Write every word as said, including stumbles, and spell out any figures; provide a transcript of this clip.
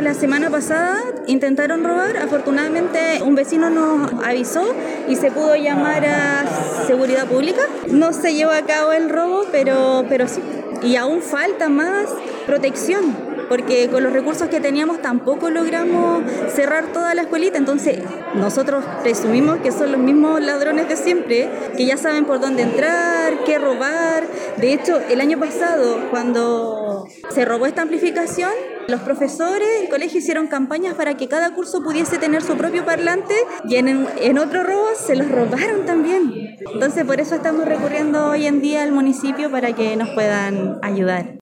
la semana pasada intentaron robar, afortunadamente un vecino nos avisó y se pudo llamar a seguridad pública. No se llevó a cabo el robo, pero, pero sí. Y aún falta más protección, porque con los recursos que teníamos tampoco logramos cerrar toda la escuelita. Entonces nosotros presumimos que son los mismos ladrones de siempre, que ya saben por dónde entrar, qué robar. De hecho, el año pasado, cuando se robó esta amplificación, los profesores del colegio hicieron campañas para que cada curso pudiese tener su propio parlante, y en, en otro robo se los robaron también. Entonces por eso estamos recurriendo hoy en día al municipio para que nos puedan ayudar.